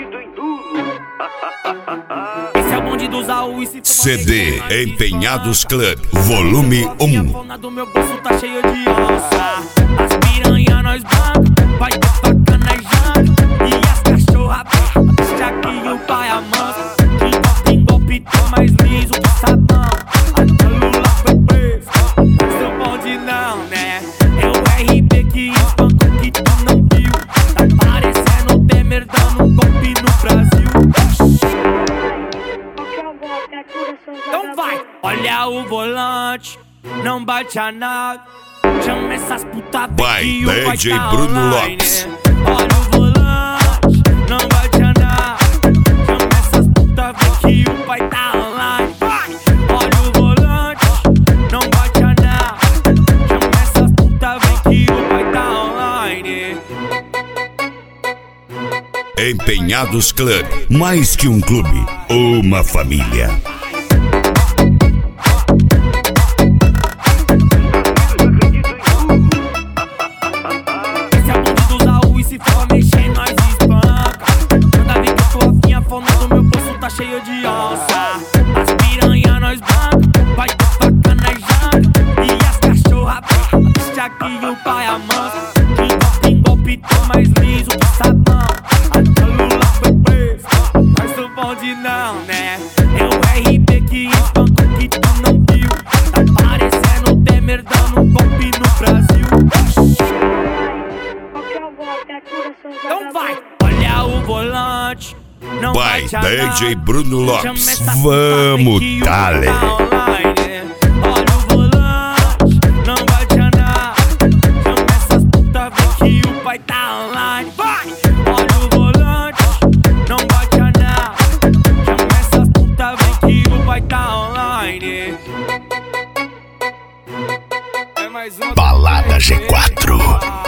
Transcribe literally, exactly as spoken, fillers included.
acredito em tudo. Esse é o bonde dos A U e se C D Empenhados Club, volume um. A do meu bolso tá cheio de onça. As piranha nós banca, vai ter faca na janta. E as cachorra brava, deixa que o pai amansa. De golpe em golpe tô mais liso que sabão. Até Lula foi preso, mas seu bonde não, né? É o R B que espancou que tu não viu. Tá parecendo o Temer dando um golpe no Brasil. Então vai, olha o volante, não bate a nada. Chama essas puta Vai, que o D J tá Bruno online. Lopes. Olha o volante, não bate a nada. Chama essas puta que o pai tá online. Vai, olha o volante, não bate a nada. Chama essas puta que o pai tá online. Empenhados Club, mais que um clube, uma família. Esse é o bonde dos A U e se for mexer nós espanca. Manda vir que eu tô afim, a fome do meu bolso tá cheio de onça. As piranha nós banca, vai ter faca na janta. E as cachorra brava, deixa que o pai amansa. De golpe em golpe tô mais liso que sabão. Até Lula foi preso, mas o bonde não, né? É o R B que espancou que tu não viu. Tá parecendo o Temer dando um golpe no Brasil. Então vai, olha o volante, não Vai, bate a D J nada. Bruno Chama Lopes, essa puta vamos, que o dale. tá online. Olha o volante, não bate a nada. Chama essas puta que o pai tá online. Vai, olha o volante, não bate a nada. Chama essas puta que o pai tá online. É mais uma Balada G quatro.